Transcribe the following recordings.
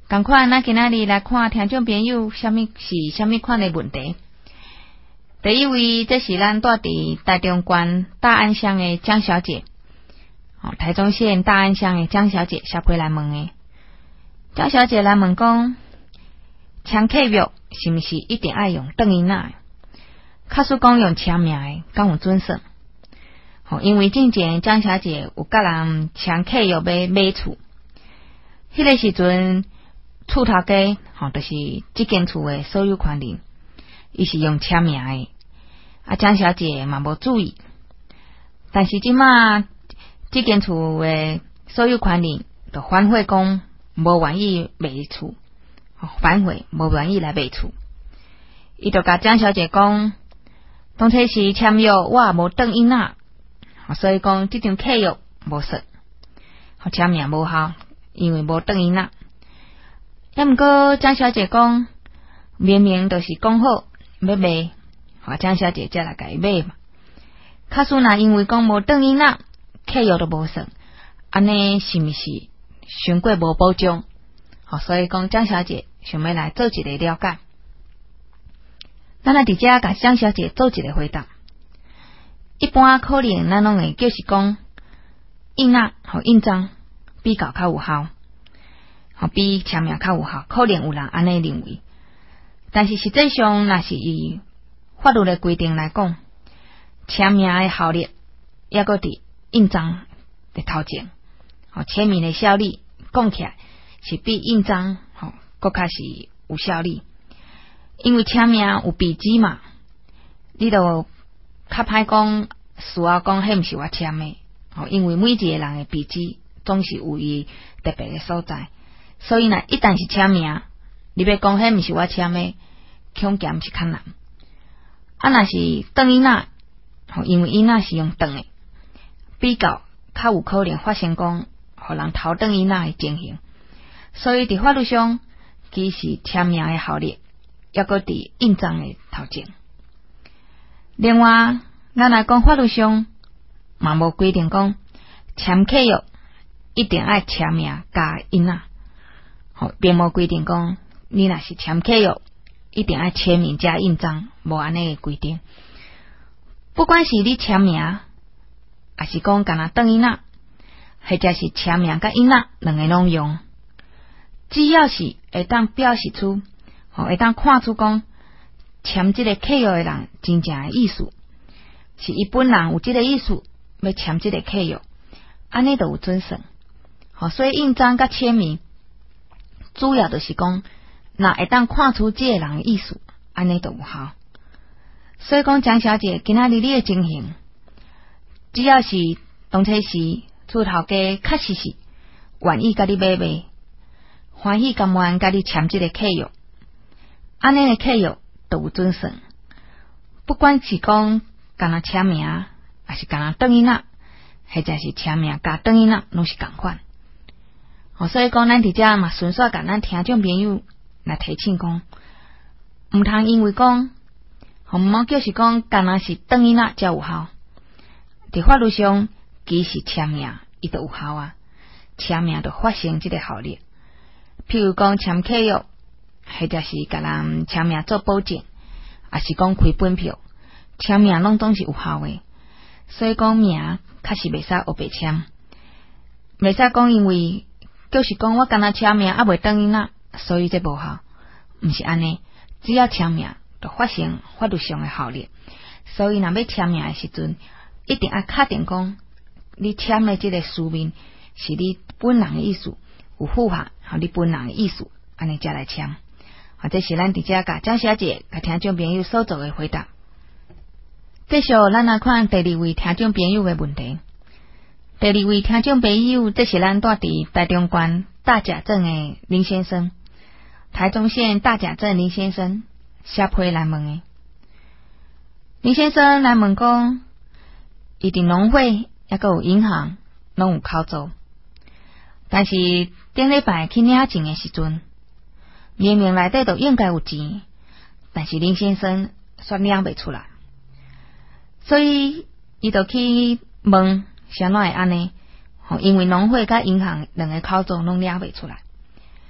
同款，咱今仔日来看听众朋友什么款的问题。第一位，这是咱住伫台中县大安乡的江小姐，台中县大安乡的江小姐小批来问的。江小姐来问讲，签契约是毋是一定要用转音仔？假使讲用签名的，敢有准算？因为之前江小姐有甲人签契约要买厝，迄个时阵厝头家就是这间厝的所有权人，伊是用签名的，江小姐嘛无注意，但是即马这间厝的所有权人就反悔讲无愿意卖厝，反悔无愿意来卖厝，伊就甲江小姐讲，当初是签约我也无转音仔，所以讲这张契约无算，签名无效，因为无转音仔。也毋过江小姐讲，明明就是讲好要卖，江小姐才来甲伊买嘛。假使若因为讲无转音仔，契约都无算，安尼是毋是伤过无保障？所以讲江小姐想要来做一个了解。咱来伫遮甲江小姐做一个回答。一般可能咱拢会就是讲印仔印章比较有效，比签名较有效，可能有人安尼认为。但是实际上，若是以法律的规定来讲，签名的效力抑搁伫印章的头前，签名的效力讲起来是比印章搁较是有效力。因为签名有笔迹嘛，你就较歹讲需要讲迄毋是我签的，因为每一个人的笔迹总是有伊特别的所在，所以呢，一旦是签名，你要讲迄毋是我签的，恐惊是较难。若是转音仔，因为音仔是用转的，比较有可能发生讲互人偷转音仔的情形，所以伫法律上，其实签名的效力抑搁伫印章的头前。另外，咱来讲法律上嘛无规定讲签契约一定要签名加印仔，并无规定讲你若是签契约一定要签名加印章，无安尼的规定。不管是你签名，还是讲干那转音仔，或者是签名甲印仔两个拢用，只要是会当表示出，会当看出讲签这个契约的人真正的意思，是伊本人有这个意思要签这个契约，安尼就有准算。所以印章甲签名主要就是讲，若会当看出这个人的意思，安尼就有效。所以讲江小姐今仔日你的情形，只要是当初是厝头家确实是愿意甲你买卖，欢喜甘愿甲你签这个契约，安尼的契约都有准算。不管是讲干那签名，还是干那转音仔，或者是签名加转音仔，拢是同款。所以讲咱伫遮嘛，顺续甲咱听众朋友来提醒讲，毋通因为讲，毋好就是讲干那是转音仔才有效。伫法律上，其实签名伊就有效啊，签名就发生这个效力。譬如讲签契约，或者是甲人签名做保证，还是讲开本票，签名拢总是有效的。所以讲名确实袂使黑白签，袂使讲因为就是讲我干那签名还袂转音仔，所以这无效，毋是安尼。只要签名就发生法律上的效力，所以若要签名的时阵，一定要确定讲你签的这个书面是你本人的意思，有符合你本人的意思，安尼才来签。这是咱伫遮甲江小姐甲听众朋友所做的回答。继续咱来看第二位听众朋友的问题。第二位听众朋友，这是咱住伫台中县大甲镇的林先生，台中县大甲镇林先生写批来问的。林先生来问讲，伊伫农会抑个有银行拢有口座，但是顶礼拜去领钱的时阵，明明内底都应该有钱，但是林先生却领袂出来，所以伊就去问啥哪会安尼？因为农会甲银行两个口座拢领袂出来。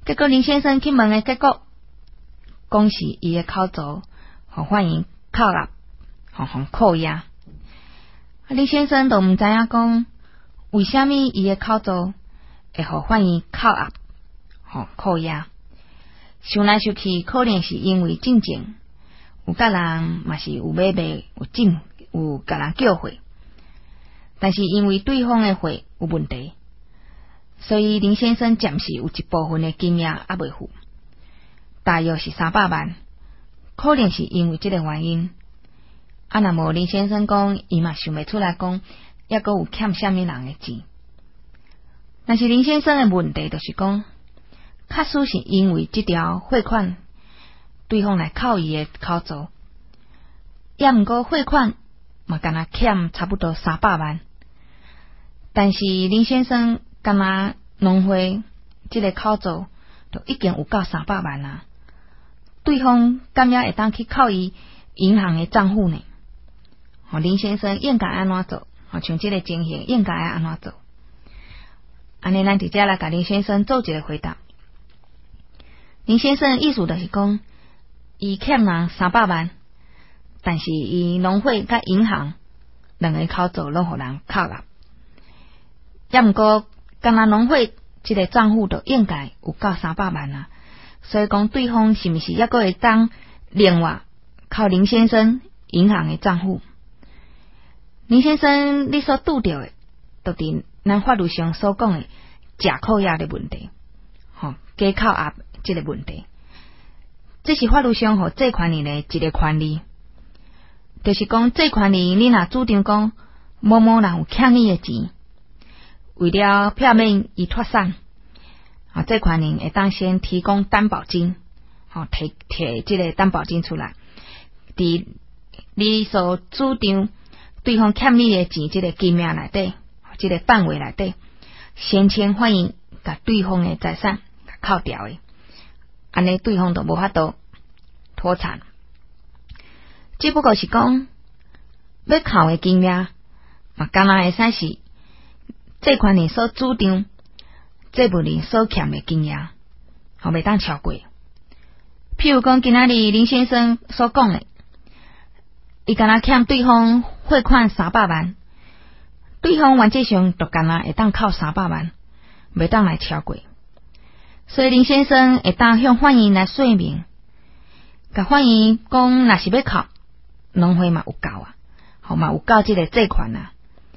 结果林先生去问的结果，讲是伊的口槽互反应扣押，互扣押。林先生都毋知影讲为虾米伊的口槽会互反应扣押，扣押。想来想去，可能是因为进前有甲人嘛是有买卖有甲人叫货，但是因为对方的货有问题，所以林先生暂时有一部分的金额还未付，大约是300万，可能是因为这个原因。若无林先生讲，伊嘛想袂出来讲，抑阁有欠啥物人的钱。但是林先生的问题就是讲，确实是因为这条汇款，对方来扣伊的口槽，也毋过汇款嘛，敢若欠差不多300万。但是林先生敢若农会这个口槽就已经有够300万啦，对方敢也会当去扣伊银行的账户呢？林先生应该安怎做？像这个情形应该要安怎做？安尼，咱直接来甲林先生做一个回答。林先生意思就是讲，伊欠人300万，但是伊农会甲银行两个口槽拢互人扣押，也毋过敢若农会这个账户就应该有够300万啦。所以讲，对方是毋是抑阁会当另外靠林先生银行的账户？林先生，你所拄到的，就伫咱法律上所讲的假扣押的问题，假扣押这个问题，这是法律上互借款人的一个权利，就是讲借款人你若主张讲某某人有欠你的钱，为了避免伊脱产，借款人会当先提供担保金，摕这个担保金出来，伫你所主张对方欠你的钱这个金额内底，这个范围内底，先前反映甲对方的财产扣掉的，安尼对方就无法度脱产。只不过是讲要扣的金额，嘛敢若会使是借款人所主张借物人所欠的金额，袂当超过。譬如讲，今仔日林先生所讲的，伊敢若欠对方汇款300万，对方原则上就敢若会当扣300万，袂当来超过。所以林先生会当向法院来说明，甲法院讲，若是要扣，农会嘛有够啊，嘛有够这个借款啊，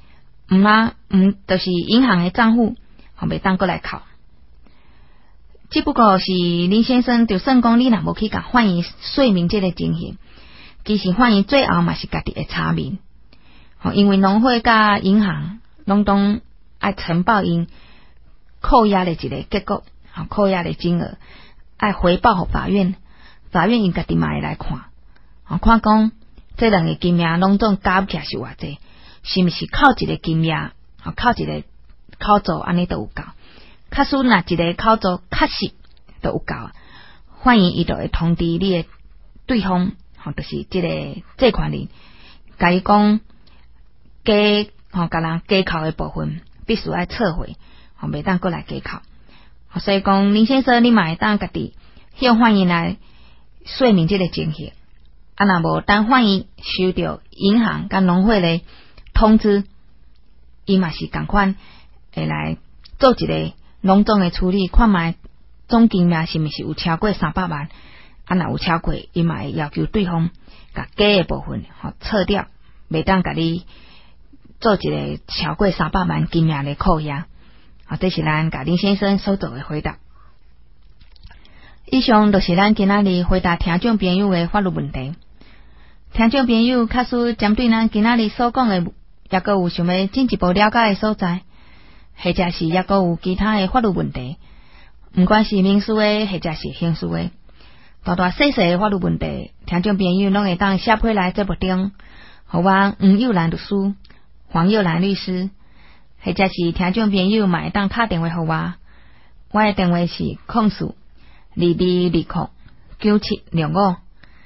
就是银行的账户，袂当过来扣。只不过是林先生就算讲，你若无去甲法院说明这个情形，其实法院最后嘛是家己会查明，因为农会甲银行拢当爱呈报因扣押的一个结果，扣押的金额爱回报给法院，法院因家己嘛会来看，看讲这两个金额拢总加起来是偌济，是毋是扣一个金额，扣一个口槽安尼都有够。确实，若一个口槽确实都有够，法院伊就会通知你的对方，就是这个借款人，甲伊讲甲人加扣的部分必须要撤回，袂当过来加扣。所以讲，林先生，你嘛会当家己向法院来说明这个情形。若无当法院收到银行甲农会的通知，伊嘛是共款会来做一个隆重的处理，看卖总金额是毋是有超过300万，若有超过，伊嘛会要求对方甲假的部分撤掉，袂当甲你做一个超过300万金额的扣押。这是咱甲林先生所做的回答。以上就是咱今仔日回答听众朋友的法律问题。听众朋友假使针对咱今仔日所讲的，也阁有想要进一步了解的所在，或者是也阁有其他的法律问题，不管是民事的或者是刑事的，大大小小的法律问题，听众朋友拢会当写批来节目中，互我黄幼兰律师、黄幼兰律师，或者是听众朋友嘛会当打电话互我，我的电话是02209765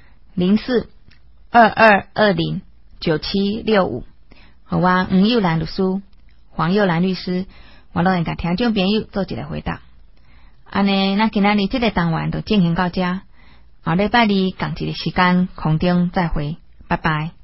0422209765，互我黄幼兰律师、黄幼兰律师，我拢会甲听众朋友做一个回答。 安尼，咱今仔日这个单元就进行到这，下礼拜二同一个时间空中再会，拜拜。